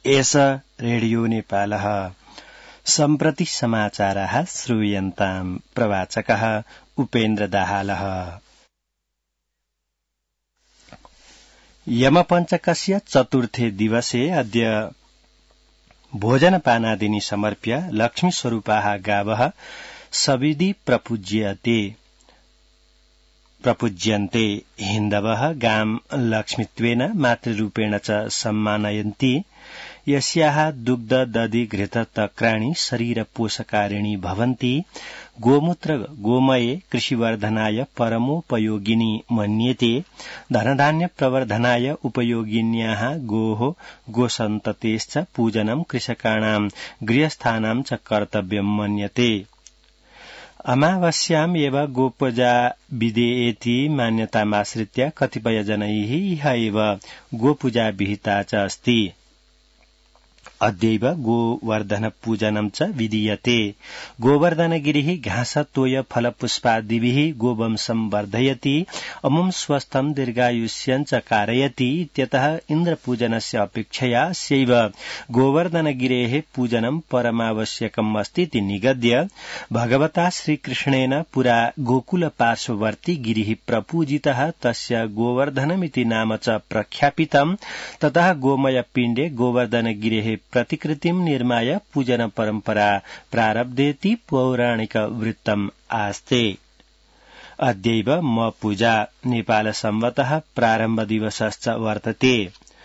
एष रेडियो नेपालः सम्प्रति समाचाराः श्रूयन्ताम् प्रवाचकः उपेन्द्र दाहालः। यमपञ्चकस्य चतुर्थे दिवसे अद्य भोजनपानादीनि समर्प्य लक्ष्मीस्वरूपाः गावः सविधि प्रपूज्यन्ते। हिन्दवः गां लक्ष्मीत्वेन मातृरूपेण च सम्मानयन्ति। यस्याः दुग्ध दधि घृत तक्राणि शरीर पोषकारिणी भवन्ति। गोमूत्र गोमये कृषिवर्धनाय परमोपयोगिनी मन्यते। धनधान्य प्रवर्धनाय उपयोगिन्याः गोः गोसन्ततेश्च पूजनं कृषकाणां गृहस्थानां च कर्तव्यं मन्यते। अमावास्याम् एव गोपूजा विधेयेति मान्यतामाश्रित्य कतिपयजनैः इह एव गोपूजा विहिता च अस्ति। अद्यैव गोवर्धन पूजनं च विधीयते। गोवर्धनगिरिः घासतोय फलपुष्पादिभिः गोवंशं वर्धयति। अमुं स्वस्थं दीर्घायुष्यं च कारयति इत्यतः इन्द्रपूजनस्य अपेक्षया अस्यैव गोवर्धनगिरेः पूजनं परमावश्यकम् अस्तीति निगद्य भगवता श्रीकृष्णेन पुरा गोकुलपार्श्ववर्ती गिरिः प्रपूजितः तस्य गोवर्धनमिति नाम च प्रख्यापितम्। ततः गोमयपिण्डे गोवर्धनगिरेः प्रतिकृतिं निर्माय पूजन परम्परा प्रारब्धेति पौराणिक वृत्तम् आस्ते। अद्यैव पूजा नेपाल संवतः प्रारम्भ दिवसश्च वर्तते।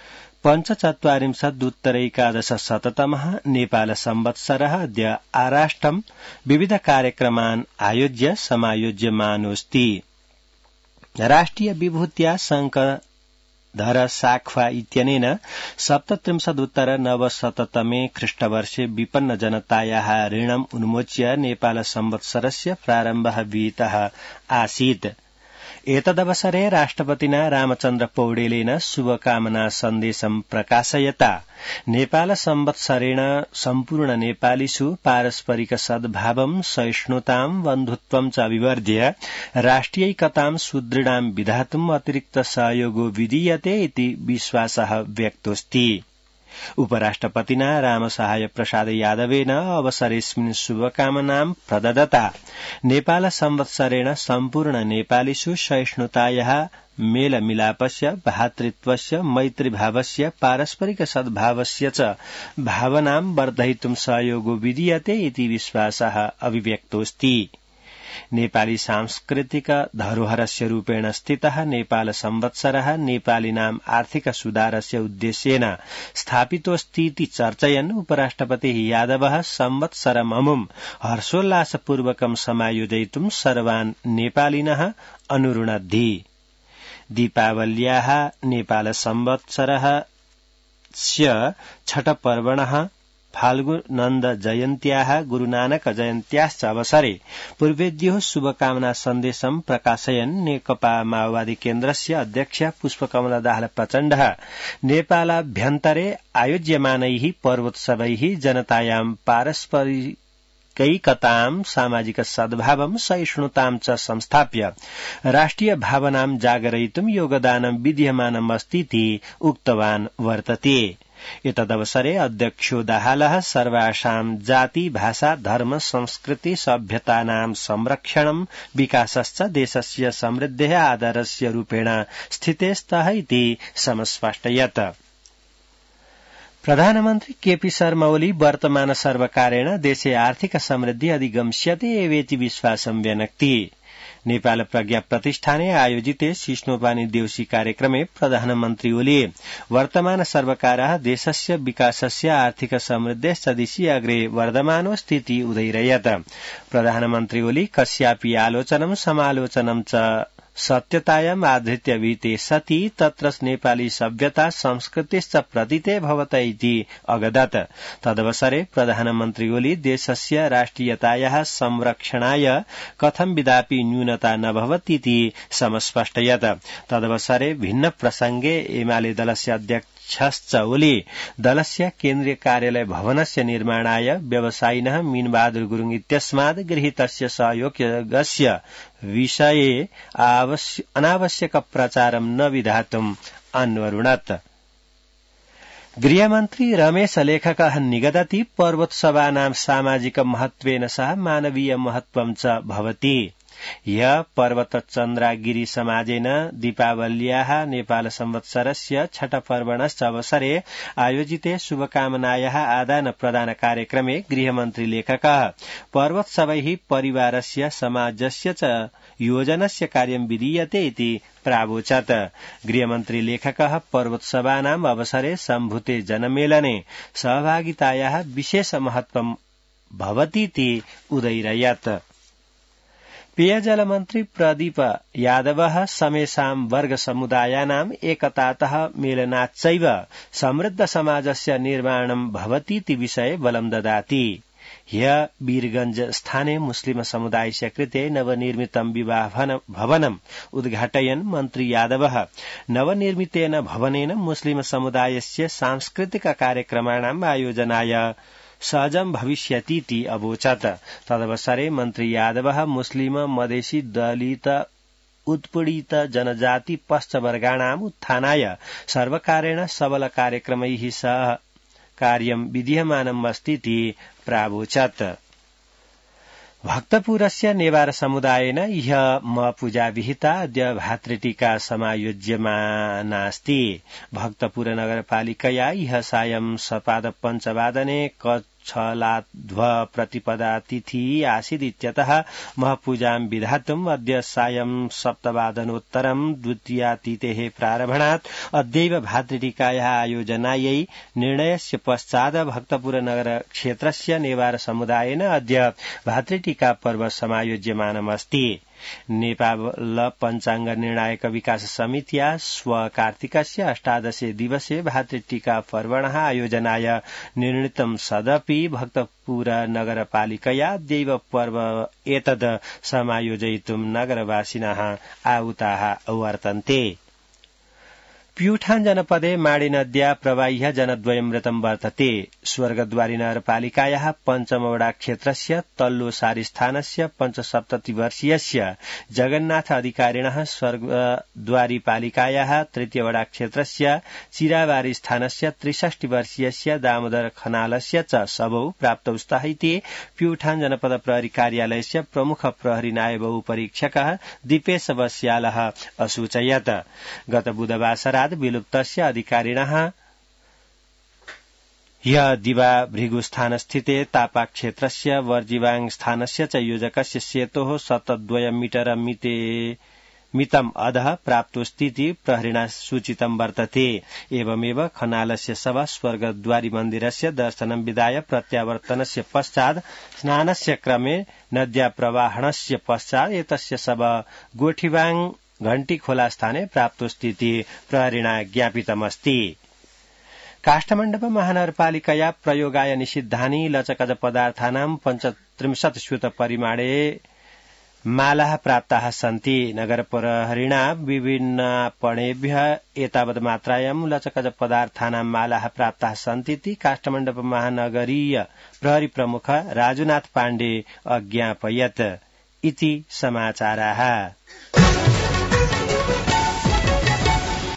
पञ्चचत्वारिंशदुत्तरैकादशशततमः नेपाल संवत्सरः अद्य आराष्टम् विविध कार्यक्रमान् आयोज्य समायोज्यमानोऽस्ति। राष्ट्रिय विभूत्या धर साख्वा इत्यनेन 37उत्तर-900तमे ख्रीष्टवर्षे विपन्न जनतायाः ऋणम् उन्मोच्य नेपाल संवत्सरस्य प्रारम्भः विहितः आसीत्। एतदवसरे राष्ट्रपतिना रामचन्द्र पौडेलेन शुभकामना सन्देशं प्रकाशयता नेपाल संवत्सरेण सम्पूर्ण नेपालीषु पारस्परिक सद्भावं सहिष्णुतां बन्धुत्वं च अभिवर्ध्य राष्ट्रियैकतां सुदृढां विधातुम् अतिरिक्त सहयोगो विधीयते इति विश्वासः व्यक्तोऽस्ति। उपराष्ट्रपतिना रामसहाय प्रसाद यादवेन अवसरेऽस्मिन् शुभकामनां प्रददता नेपाल संवत्सरेण सम्पूर्ण नेपालीषु सहिष्णुतायाः मेलमिलापस्य भातृत्वस्य मैत्रीभावस्य पारस्परिक सद्भावस्य च भावनां वर्धयितुं सहयोगो विधीयते इति विश्वासः अभिव्यक्तोऽस्ति। नेपाली सांस्कृतिक धरोहरस्य रूपेण स्थितः नेपाल संवत्सरः नेपालीनाम् आर्थिक सुधारस्य उद्देश्येन स्थापितोऽस्तीति चर्चयन् उपराष्ट्रपतिः यादवः संवत्सरममुं हर्षोल्लासपूर्वकं समायोजयितुं सर्वान् नेपालिनः अनुरुणद्धि। दीपावल्याः नेपाल संवत्सरस्य छठपर्वणः फाल्गुनन्द जयन्त्याः गुरुनानक जयन्त्याश्च अवसरे पूर्वेद्योः शुभकामना सन्देशं प्रकाशयन् नेकपा माओवादी केन्द्रस्य अध्यक्ष पुष्पकमल दाहाल प्रचण्डः नेपालाभ्यन्तरे आयोज्यमानैः पर्वोत्सवैः जनतायां पारस्परिकैकतां सामाजिक सद्भावं सहिष्णुतां च संस्थाप्य राष्ट्रिय भावनां जागरयितुं योगदानं विद्यमानमस्तीति उक्तवान् वर्तते। एतदवसरे अध्यक्षो दाहालः सर्वासां जाति भाषा धर्म संस्कृति सभ्यतानां संरक्षणं विकासश्च देशस्य समृद्धेः आधारस्य रूपेण स्थिते स्तः इति समस्पष्टयत्। प्रधानमन्त्री केपी शर्मा ओली वर्तमान सर्वकारेण देशे आर्थिक समृद्धि अधिगम्स्यते एवेति विश्वासं व्यनक्ति। नेपाल प्रज्ञा प्रतिष्ठाने आयोजिते शिष्णोपानि देउसी कार्यक्रमे प्रधानमन्त्री ओली वर्तमान सर्वकारः देशस्य विकासस्य आर्थिक समृद्धेश्च दिशि अग्रे वर्धमानोऽस्तीति उदयिरयत्। प्रधानमन्त्री ओली कस्यापि आलोचनं समालोचनं च सत्यतायाम् आधृत्य विहिते सति तत्र नेपाली सभ्यता संस्कृतिश्च प्रतीते भवत इति अगदत्। तदवसरे प्रधानमन्त्री ओली देशस्य राष्ट्रियतायाः संरक्षणाय कथं विदापि न्यूनता न भवतीति समस्पष्टयत्। तदवसरे भिन्न प्रसंगे एमाले दलस्य अध्यक्षश्च ओली दलस्य केन्द्रीय कार्यालय भवनस्य निर्माणाय व्यवसायिनः मीनबहादुर गुरुङ इत्यस्माद् गृहीतस्य सहयोगस्य विषये अनावश्यक प्रचारं न विधातुम् अन्वरुणत्। गृहमन्त्री रमेश लेखकः निगदति पर्वोत्सवानां सामाजिक महत्त्वेन सह मानवीय महत्त्वं च भवति। ह्य पर्वतचन्द्रागिरि समाजेन दीपावल्याः नेपाल संवत्सरस्य छठपर्वणश्च अवसरे आयोजिते शुभकामनायाः आदान प्रदान कार्यक्रमे गृहमन्त्री लेखकः पर्वोत्सवैः परिवारस्य समाजस्य च योजनस्य कार्यं विधीयते इति प्रावोचत्। गृहमन्त्री लेखकः पर्वोत्सवानाम् अवसरे सम्भूते जनमेलने सहभागितायाः विशेष महत्त्वं भवतीति उदैरयत्। पेयजल मन्त्री प्रदीप यादवः समेषां वर्ग समुदायानाम् एकतातः मेलनाच्चैव समृद्ध समाजस्य निर्माणं भवतीति विषये बलं ददाति। ह्य वीरगंज स्थाने मुस्लिम समुदायस्य कृते नवनिर्मितं विवाह भवनम् उद्घाटयन् मन्त्री यादवः नवनिर्मितेन भवनेन मुस्लिम समुदायस्य सांस्कृतिक कार्यक्रमाणाम् आयोजनाय सहजं भविष्यतीति अवोचत्। तदवसरे मन्त्री यादवः मुस्लिम मधेसी दलित उत्पीडित जनजाति पश्चवर्गाणाम् उत्थानाय सर्वकारेण सबल कार्यक्रमैः सह कार्यं विधीयमानम् अस्तीति प्रावोचत्। भक्तपुरस्य नेवार समुदायेन ह्य म पूजा विहिता अद्य भातृटीका समायोज्यमानास्ति। भक्तपुर नगरपालिकया ह्य सायं सपादपञ्चवादने कच्छलाध्व प्रतिपदा तिथि आसीदित्यतः महपूजां विधातुम् अद्य सायं सप्तवादनोत्तरं द्वितीयातिथेः प्रारभणात् अद्यैव भातृटीकायाः आयोजनायै निर्णयस्य पश्चात् भक्तपुर नगर क्षेत्रस्य नेवार समुदायेन अद्य भातृटीका पर्व समायोज्यमानमस्ति। नेपाल पञ्चाङ्ग निर्णायक विकास समित्या स्व कार्तिकस्य 18 दिवसे भातृटीका पर्वणः आयोजनाय निर्णीतं सदपि भक्तपुर नगरपालिकया अद्यैव पर्व एतद् समायोजयितुं नगरवासिनः आहुताः वर्तन्ते। प्युठान जनपदे माडी नद्या प्रवाह्य जनद्वयं मृतं वर्तते। स्वर्गद्वारी नगरपालिकायाः पञ्चमवडा क्षेत्रस्य तल्लो सारिस्थानस्य 75 वर्षीयस्य जगन्नाथ अधिकारिणः स्वर्गद्वारी पालिकायाः तृतीयवडा क्षेत्रस्य चिराबारी स्थानस्य 63 वर्षीयस्य दामोदर खनालस्य च शवौ प्राप्तौ स्तः इति प्युठान जनपद प्रहरी कार्यालयस्य प्रमुख प्रहरी नायब उपरीक्षकः दीपेश बस्यालः असूचयत्। गत बुधवासरात् विलुप्तस्य अधिकारिणः ह्य दिवा भृगुस्थानस्थिते तापा क्षेत्रस्य वर्जिवाङ स्थानस्य च योजकस्य सेतोः 72 मीटर मितम् अधः प्राप्तोस्तीति प्रहरिणा सूचितं वर्तते। एवमेव खनालस्य शव स्वर्गद्वारी मन्दिरस्य दर्शनं विधाय प्रत्यावर्तनस्य पश्चात् स्नानस्य क्रमे नद्या प्रवाहणस्य पश्चात् एतस्य शव गोठीवाङ घण्टी खोला स्थाने प्राप्तोस्तीति प्रहरिणा ज्ञापितमस्ति। काष्ठमण्डप महानगरपालिकया प्रयोगाय निषिद्धानि लचकज पदार्थानां 35 स्यूत परिमाणे मालाः प्राप्ताः सन्ति। नगर प्रहरिणा विभिन्नपणेभ्यः एतावत् मात्रायां लचकज पदार्थानां मालाः प्राप्ताः सन्तीति काष्ठमण्डप महानगरीय प्रहरी प्रमुख राजुनाथ पाण्डे अज्ञापयत् इति समाचाराः।